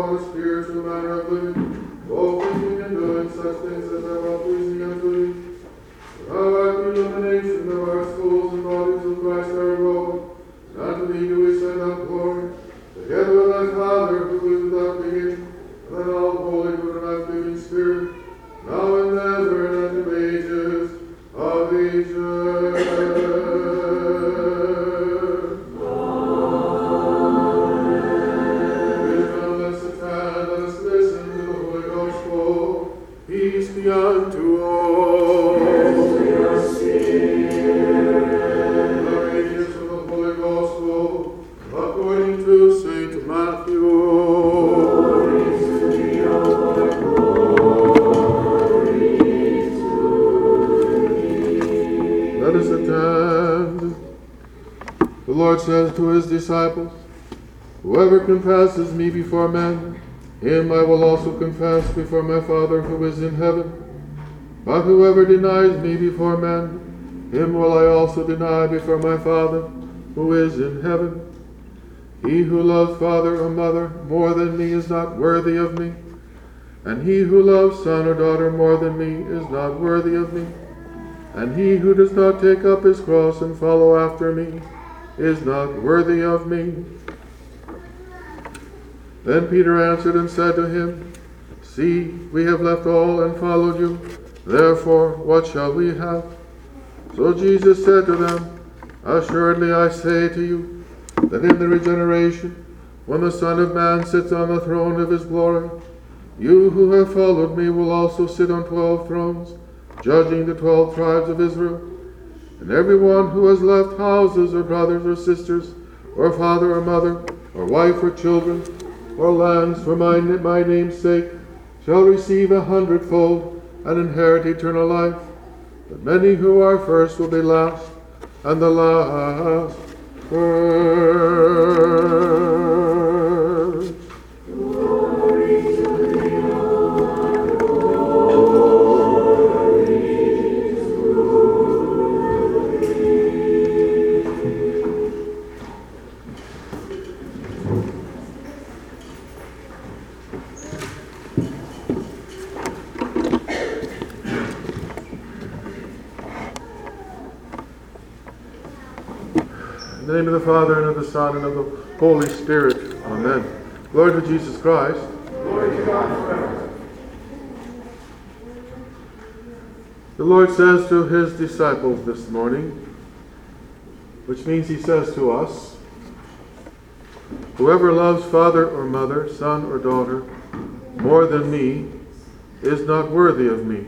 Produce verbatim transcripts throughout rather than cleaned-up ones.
upon a spiritual manner of living, both thinking and doing such things as are well pleasing unto thee. Thou art the illumination of our souls and bodies of Christ our Lord. And unto thee do we send up glory, together with thy Father, who is without beginning, and thy all holy, good and life-giving Spirit, now and ever, and unto ages of ages. Peace be unto all. The readings of the Holy Gospel according to Saint Matthew. Glory to thee, O Lord, glory to thee. Let us attend. The Lord says to his disciples, whoever confesses me before men, him I will also confess before my Father who is in heaven. But whoever denies me before men, him will I also deny before my Father who is in heaven. He who loves father or mother more than me is not worthy of me, and he who loves son or daughter more than me is not worthy of me. And he who does not take up his cross and follow after me is not worthy of me. Then Peter answered and said to him, see, we have left all and followed you. Therefore, what shall we have? So Jesus said to them, assuredly I say to you, that in the regeneration, when the Son of Man sits on the throne of his glory, you who have followed me will also sit on twelve thrones, judging the twelve tribes of Israel. And everyone who has left houses or brothers or sisters, or father or mother, or wife or children, or lands for my, my name's sake, shall receive a hundredfold and inherit eternal life. But many who are first will be last, and the last first. Glory to thee, O Lord, glory to In the name of the Father, and of the Son, and of the Holy Spirit. Amen. Glory to Jesus Christ. Glory to God forever. The Lord says to his disciples this morning, which means he says to us, whoever loves father or mother, son or daughter, more than me, is not worthy of me.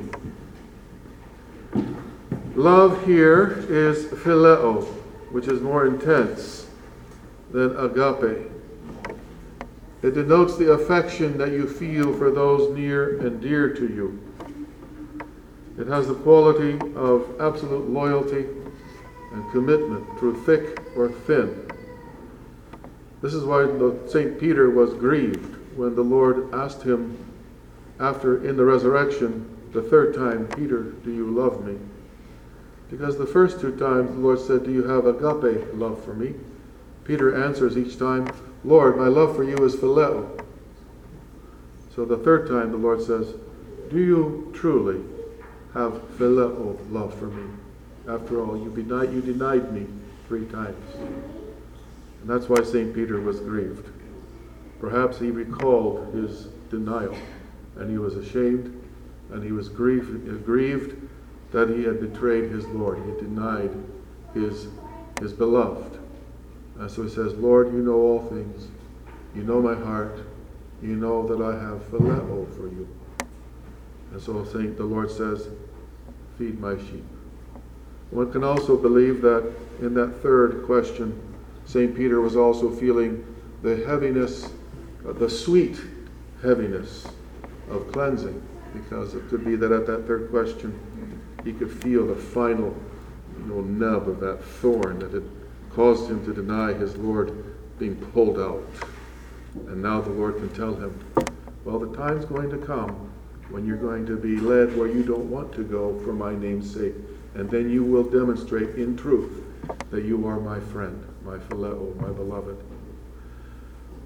Love here is phileo, which is more intense than agape. It denotes the affection that you feel for those near and dear to you. It has the quality of absolute loyalty and commitment through thick or thin. This is why Saint Peter was grieved when the Lord asked him after in the resurrection the third time, Peter, do you love me? Because the first two times the Lord said, do you have agape love for me? Peter answers each time, Lord, my love for you is phileo. So the third time the Lord says, do you truly have phileo love for me? After all, you denied, you denied me three times. And that's why Saint Peter was grieved. Perhaps he recalled his denial, and he was ashamed, and he was grieved, grieved that he had betrayed his Lord. He had denied his, his beloved. And so he says, Lord, you know all things. You know my heart. You know that I have phileo for you. And so Saint, the Lord says, feed my sheep. One can also believe that in that third question, Saint Peter was also feeling the heaviness, uh, the sweet heaviness of cleansing, because it could be that at that third question, he could feel the final, you know, nub of that thorn that had caused him to deny his Lord being pulled out. And now the Lord can tell him, well, the time's going to come when you're going to be led where you don't want to go for my name's sake. And then you will demonstrate in truth that you are my friend, my phileo, my beloved.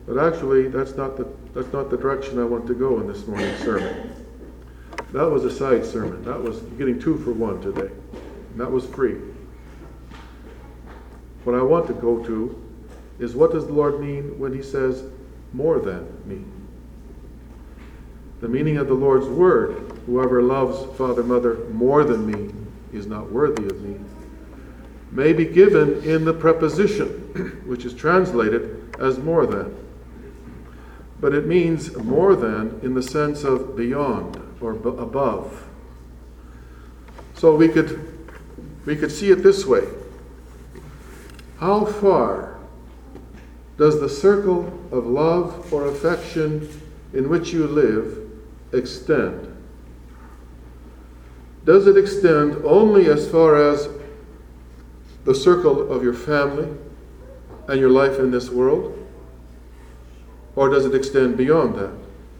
But actually, that's not the that's not the direction I want to go in this morning's sermon. That was a side sermon. That was getting two for one today. And that was free. What I want to go to is, what does the Lord mean when he says more than me? The meaning of the Lord's word, whoever loves father, mother more than me is not worthy of me, may be given in the preposition, which is translated as more than. But it means more than in the sense of beyond or b- above. So we could we could see it this way. How far does the circle of love or affection in which you live extend? Does it extend only as far as the circle of your family and your life in this world? Or does it extend beyond that?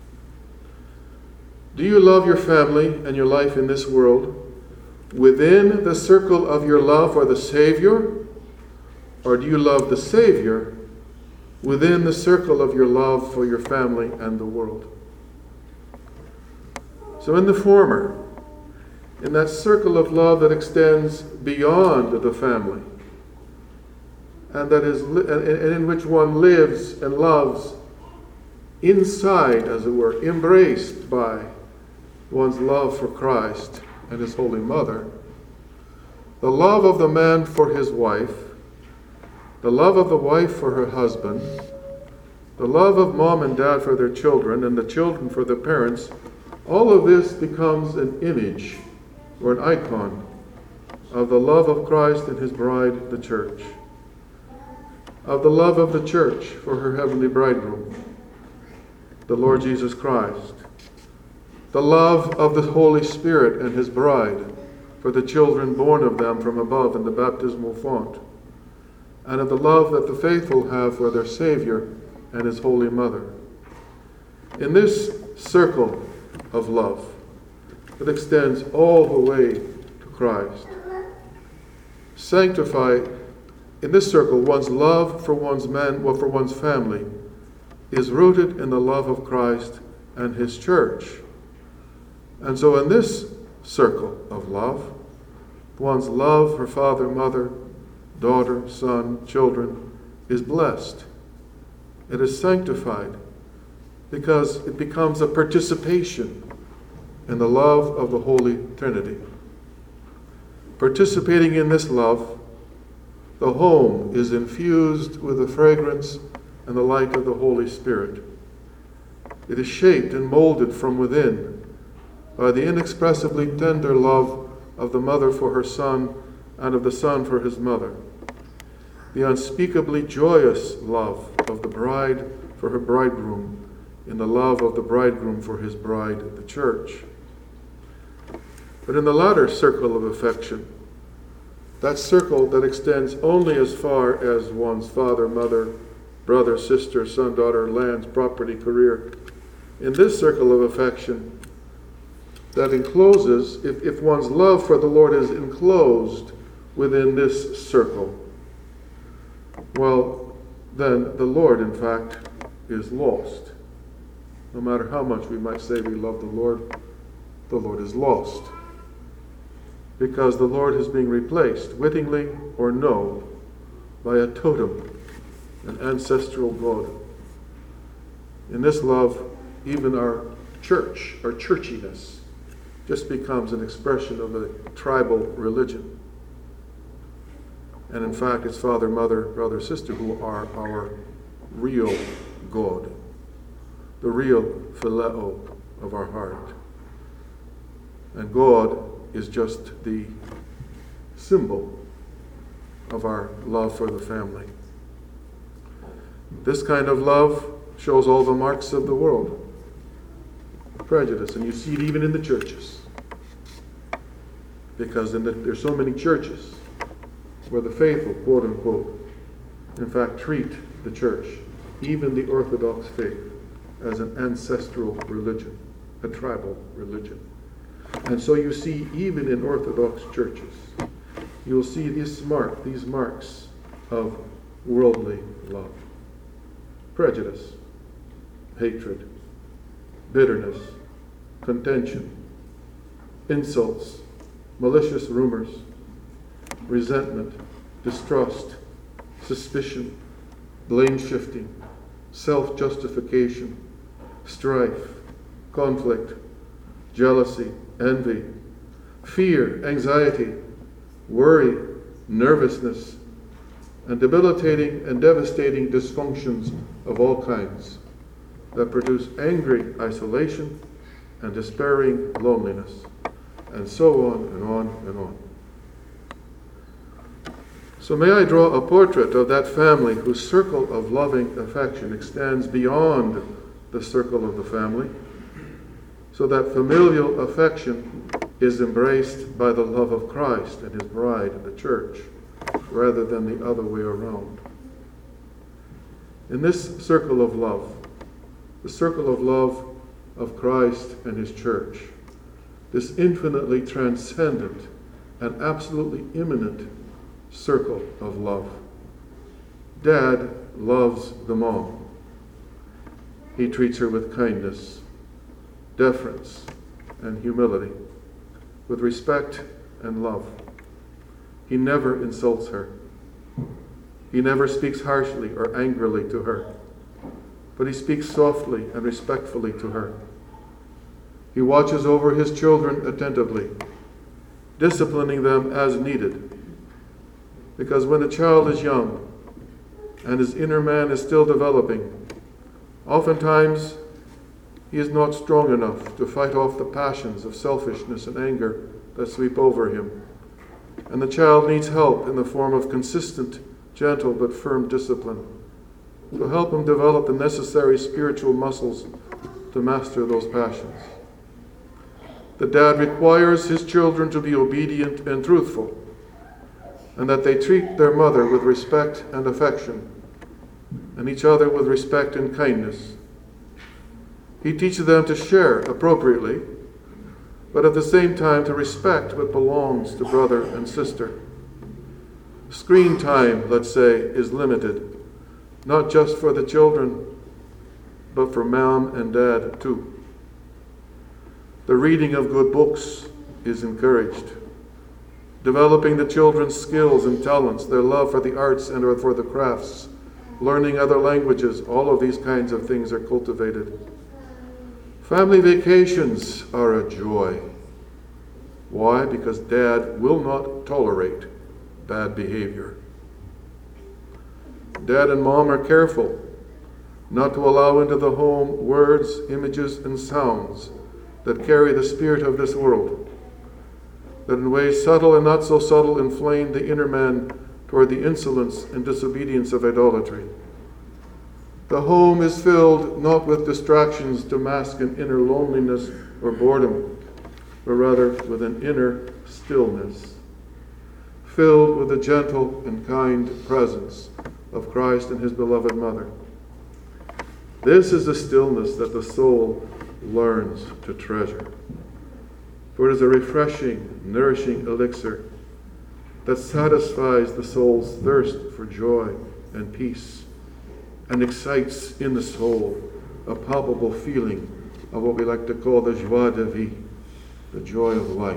Do you love your family and your life in this world within the circle of your love for the Savior? Or do you love the Savior within the circle of your love for your family and the world? So in the former, in that circle of love that extends beyond the family, and that is, and in which one lives and loves inside, as it were, embraced by one's love for Christ and his Holy Mother, the love of the man for his wife, the love of the wife for her husband, the love of mom and dad for their children, and the children for their parents, all of this becomes an image or an icon of the love of Christ and his bride, the church, of the love of the church for her heavenly bridegroom, the Lord Jesus Christ, the love of the Holy Spirit and his bride for the children born of them from above in the baptismal font, and of the love that the faithful have for their Savior and his Holy Mother. In this circle of love that extends all the way to Christ, sanctify in this circle one's love for one's man, well, for one's family is rooted in the love of Christ and his church. And so in this circle of love, one's love for father, mother, daughter, son, children is blessed. It is sanctified because it becomes a participation in the love of the Holy Trinity. Participating in this love, the home is infused with the fragrance and the light of the Holy Spirit. It is shaped and molded from within by the inexpressibly tender love of the mother for her son and of the son for his mother, the unspeakably joyous love of the bride for her bridegroom, in the love of the bridegroom for his bride, the church. But in the latter circle of affection, that circle that extends only as far as one's father, mother, brother, sister, son, daughter, lands, property, career, in this circle of affection that encloses, if, if one's love for the Lord is enclosed within this circle, well, then the Lord, in fact, is lost. No matter how much we might say we love the Lord, the Lord is lost. Because the Lord is being replaced, wittingly or no, by a totem, an ancestral God. In this love, even our church, our churchiness, just becomes an expression of a tribal religion. And in fact, it's father, mother, brother, sister who are our real God, the real phileo of our heart. And God is just the symbol of our love for the family. This kind of love shows all the marks of the world. Prejudice, and you see it even in the churches. Because in the, there's so many churches where the faithful, quote unquote, in fact treat the church, even the Orthodox faith, as an ancestral religion, a tribal religion. And so you see, even in Orthodox churches, you'll see this mark, these marks of worldly love. Prejudice. hatred, bitterness, contention, insults, malicious rumors, resentment, distrust, suspicion, blame-shifting, self-justification, strife, conflict, jealousy, envy, fear, anxiety, worry, nervousness, and debilitating and devastating dysfunctions of all kinds that produce angry isolation and despairing loneliness, and so on and on and on. So may I draw a portrait of that family whose circle of loving affection extends beyond the circle of the family, so that familial affection is embraced by the love of Christ and his bride, the church, rather than the other way around. In this circle of love, the circle of love of Christ and his church, this infinitely transcendent and absolutely immanent circle of love, Dad loves the mom. He treats her with kindness, deference, and humility, with respect and love. He never insults her. He never speaks harshly or angrily to her, but he speaks softly and respectfully to her. He watches over his children attentively, disciplining them as needed. Because when a child is young and his inner man is still developing, oftentimes he is not strong enough to fight off the passions of selfishness and anger that sweep over him. And the child needs help in the form of consistent, gentle, but firm discipline to help him develop the necessary spiritual muscles to master those passions. The dad requires his children to be obedient and truthful, and that they treat their mother with respect and affection, and each other with respect and kindness. He teaches them to share appropriately, but at the same time to respect what belongs to brother and sister. Screen time, let's say, is limited, not just for the children, but for mom and dad too. The reading of good books is encouraged. Developing the children's skills and talents, their love for the arts and or for the crafts, learning other languages, all of these kinds of things are cultivated. Family vacations are a joy. Why? Because Dad will not tolerate bad behavior. Dad and Mom are careful not to allow into the home words, images, and sounds that carry the spirit of this world, that in ways subtle and not so subtle inflame the inner man toward the insolence and disobedience of idolatry. The home is filled not with distractions to mask an inner loneliness or boredom, but rather with an inner stillness, filled with the gentle and kind presence of Christ and his beloved mother. This is the stillness that the soul learns to treasure. For it is a refreshing, nourishing elixir that satisfies the soul's thirst for joy and peace and excites in the soul a palpable feeling of what we like to call the joie de vie, the joy of life.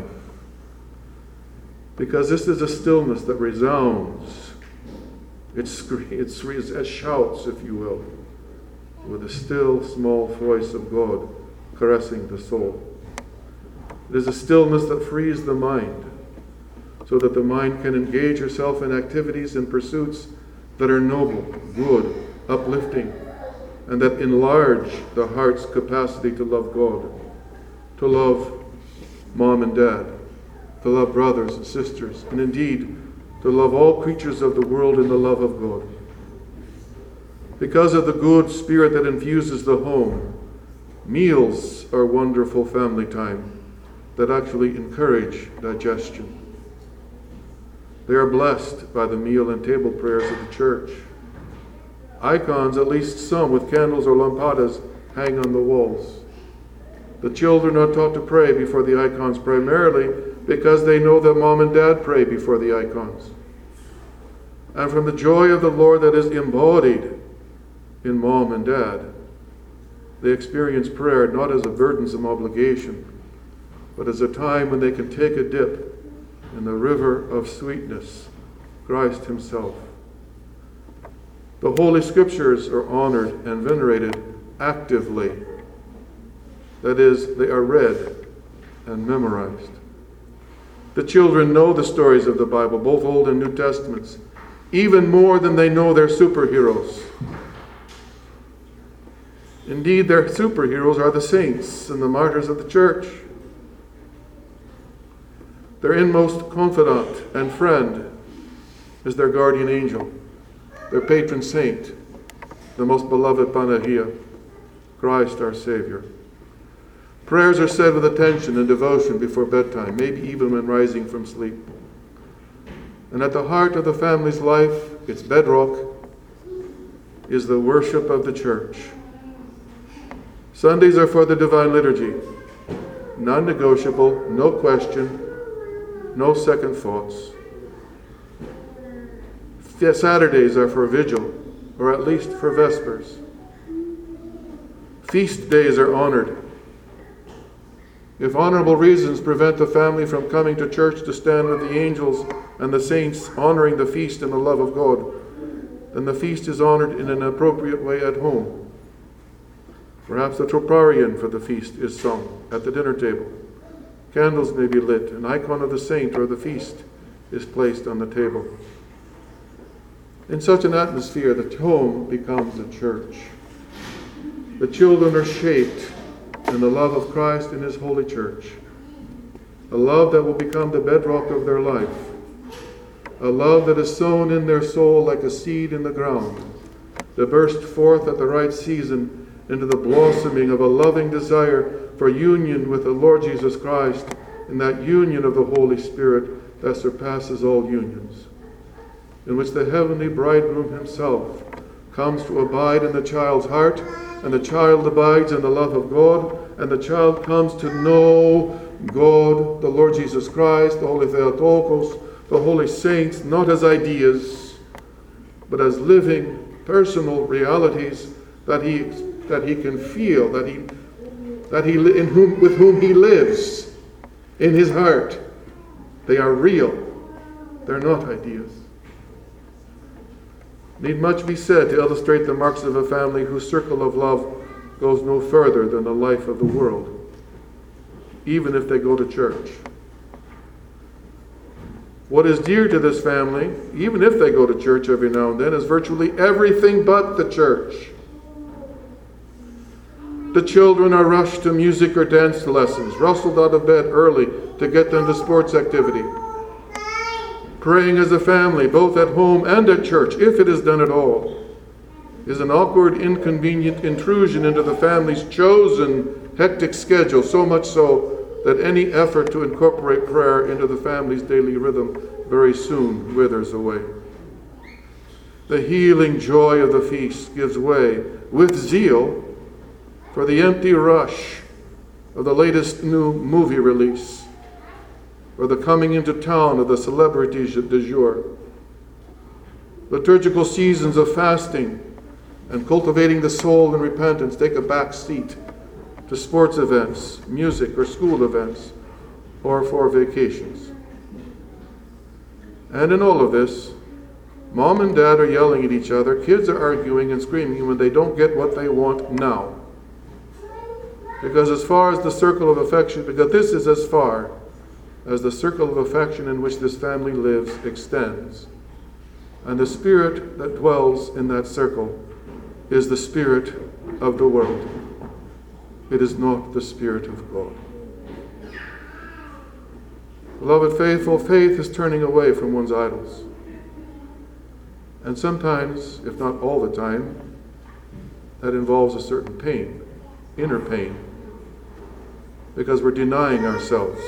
Because this is a stillness that resounds, it, scre- it, it shouts, if you will, with the still small voice of God caressing the soul. It is a stillness that frees the mind, so that the mind can engage herself in activities and pursuits that are noble, good, uplifting, and that enlarge the heart's capacity to love God, to love mom and dad, to love brothers and sisters, and indeed to love all creatures of the world in the love of God. Because of the good spirit that infuses the home, meals are wonderful family time that actually encourage digestion. They are blessed by the meal and table prayers of the church. Icons, at least some with candles or lampadas, hang on the walls. The children are taught to pray before the icons primarily because they know that mom and dad pray before the icons. And from the joy of the Lord that is embodied in mom and dad, They experience prayer not as a burdensome obligation, but as a time when they can take a dip in the river of sweetness, Christ himself. The Holy Scriptures are honored and venerated actively. That is, they are read and memorized. The children know the stories of the Bible, both Old and New Testaments, even more than they know their superheroes. Indeed, their superheroes are the saints and the martyrs of the church. Their inmost confidant and friend is their guardian angel, their patron saint, the most beloved Panagia, Christ our Savior. Prayers are said with attention and devotion before bedtime, maybe even when rising from sleep. And at the heart of the family's life, its bedrock, is the worship of the church. Sundays are for the Divine Liturgy, non-negotiable, no question, no second thoughts. Saturdays are for vigil, or at least for vespers. Feast days are honored. If honorable reasons prevent the family from coming to church to stand with the angels and the saints honoring the feast and the love of God, then the feast is honored in an appropriate way at home. Perhaps the troparion for the feast is sung at the dinner table. Candles may be lit. An icon of the saint or the feast is placed on the table. In such an atmosphere, the home becomes a church. The children are shaped in the love of Christ and his holy church, a love that will become the bedrock of their life, a love that is sown in their soul like a seed in the ground, to burst forth at the right season into the blossoming of a loving desire for union with the Lord Jesus Christ, in that union of the Holy Spirit that surpasses all unions, in which the heavenly bridegroom himself comes to abide in the child's heart, and the child abides in the love of God, and the child comes to know God, the Lord Jesus Christ, the Holy Theotokos, the holy saints, not as ideas, but as living, personal realities that he that he can feel, that he that he in whom with whom he lives in his heart. They are real. They're not ideas. Need much be said to illustrate the marks of a family whose circle of love goes no further than the life of the world, even if they go to church. What is dear to this family, even if they go to church every now and then, is virtually everything but the church. The children are rushed to music or dance lessons, rustled out of bed early to get them to sports activity. Praying as a family, both at home and at church, if it is done at all, is an awkward, inconvenient intrusion into the family's chosen hectic schedule, so much so that any effort to incorporate prayer into the family's daily rhythm very soon withers away. The healing joy of the feast gives way, with zeal, for the empty rush of the latest new movie release, or the coming into town of the celebrities du jour. Liturgical seasons of fasting and cultivating the soul in repentance take a back seat to sports events, music or school events, or for vacations. And in all of this, mom and dad are yelling at each other, kids are arguing and screaming when they don't get what they want now. Because as far as the circle of affection, because this is as far as the circle of affection in which this family lives extends. And the spirit that dwells in that circle is the spirit of the world. It is not the Spirit of God. Beloved faithful, faith is turning away from one's idols. And sometimes, if not all the time, that involves a certain pain, inner pain, because we're denying ourselves.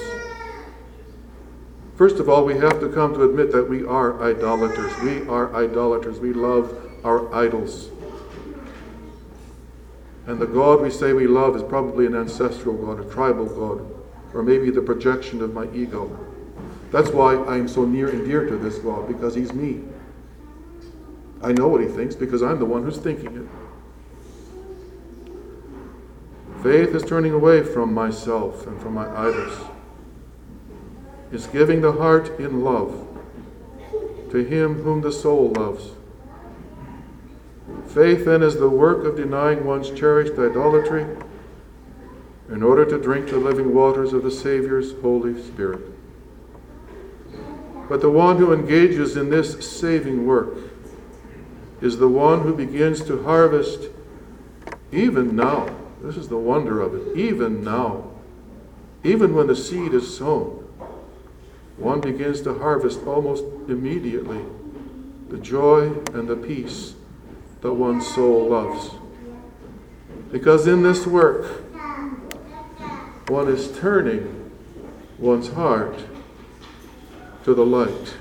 First of all, we have to come to admit that we are idolaters. We are idolaters. We love our idols. And the God we say we love is probably an ancestral God, a tribal God, or maybe the projection of my ego. That's why I'm so near and dear to this God, because he's me. I know what he thinks because I'm the one who's thinking it. Faith is turning away from myself and from my idols. It's giving the heart in love to him whom the soul loves. Faith then is the work of denying one's cherished idolatry in order to drink the living waters of the Savior's Holy Spirit. But the one who engages in this saving work is the one who begins to harvest even now. This is the wonder of it. Even now, even when the seed is sown, one begins to harvest almost immediately the joy and the peace that one's soul loves. Because in this work, one is turning one's heart to the light.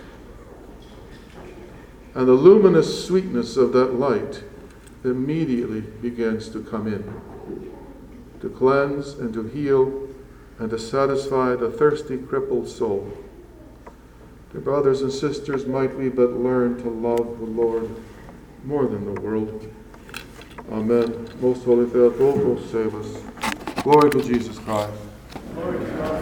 And the luminous sweetness of that light immediately begins to come in, to cleanse and to heal and to satisfy the thirsty, crippled soul. Dear brothers and sisters, might we but learn to love the Lord more than the world. Amen. Most Holy Theotokos, save us. Glory to Jesus Christ. Glory to God.